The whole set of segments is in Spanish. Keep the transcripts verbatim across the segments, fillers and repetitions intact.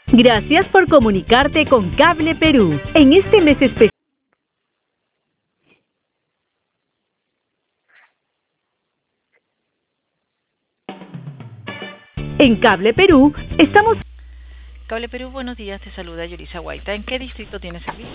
Gracias por comunicarte con Cable Perú. En este mes especial. En Cable Perú estamos. Cable Perú, buenos días, te saluda Yurisa Guaita. ¿En qué distrito tienes servicio?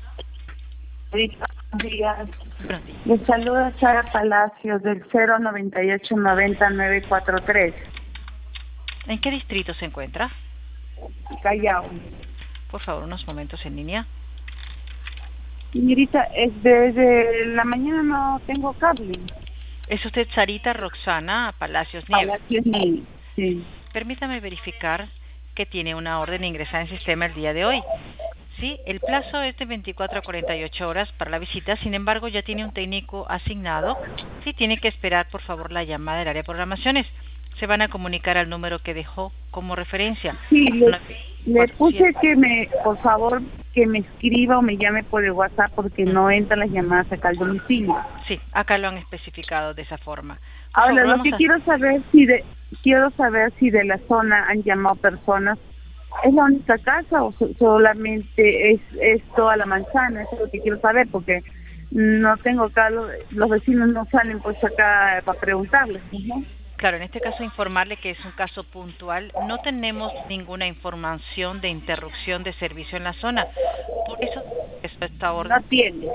Buenos días. Buenos días. Les saluda Sara Palacios del cero noventa y ocho noventa nueve cuatro tres. ¿En qué distrito se encuentra? Callao. Por favor, unos momentos en línea. Señorita, es desde la mañana no tengo cable. ¿Es usted Sarita Roxana Palacios Nieves? Palacios Nieves, sí. Permítame verificar que tiene una orden ingresada en sistema el día de hoy. Sí, el plazo es de veinticuatro a cuarenta y ocho horas para la visita, sin embargo ya tiene un técnico asignado. Sí, tiene que esperar por favor la llamada del área de programaciones. Se van a comunicar al número que dejó como referencia. Sí, le, le puse que me, por favor, que me escriba o me llame por el WhatsApp porque mm. no entran las llamadas acá al domicilio. Sí, acá lo han especificado de esa forma. Por Ahora, favor, lo que a... quiero saber si de quiero saber si de la zona han llamado personas. ¿Es la única casa o solamente es, es toda la manzana? Eso es lo que quiero saber porque no tengo acá, los, los vecinos no salen pues acá para preguntarles, ¿no? Claro, en este caso informarle que es un caso puntual. No tenemos ninguna información de interrupción de servicio en la zona. Por eso esta orden. No tiene.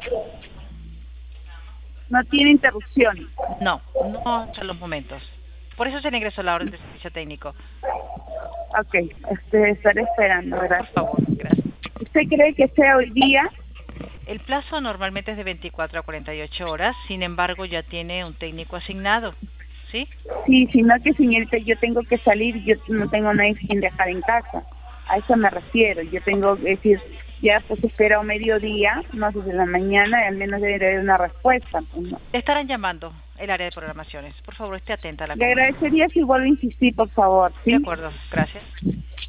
No tiene interrupción. No, no hasta los momentos. Por eso se le ingresó la orden de servicio técnico. Ok, este, estaré esperando, gracias. Por favor, gracias. ¿Usted cree que sea hoy día? El plazo normalmente es de veinticuatro a cuarenta y ocho horas, sin embargo ya tiene un técnico asignado, ¿sí? Sí, sino que señorita, yo tengo que salir, yo no tengo nadie quien dejar en casa. A eso me refiero, yo tengo, es decir, ya pues espera un mediodía, no sé, de la mañana, y al menos debe haber una respuesta. Pues, ¿no? Le estarán llamando el área de programaciones. Por favor, esté atenta a la Le agradecería si vuelve a insistir, por favor, ¿sí? De acuerdo, gracias.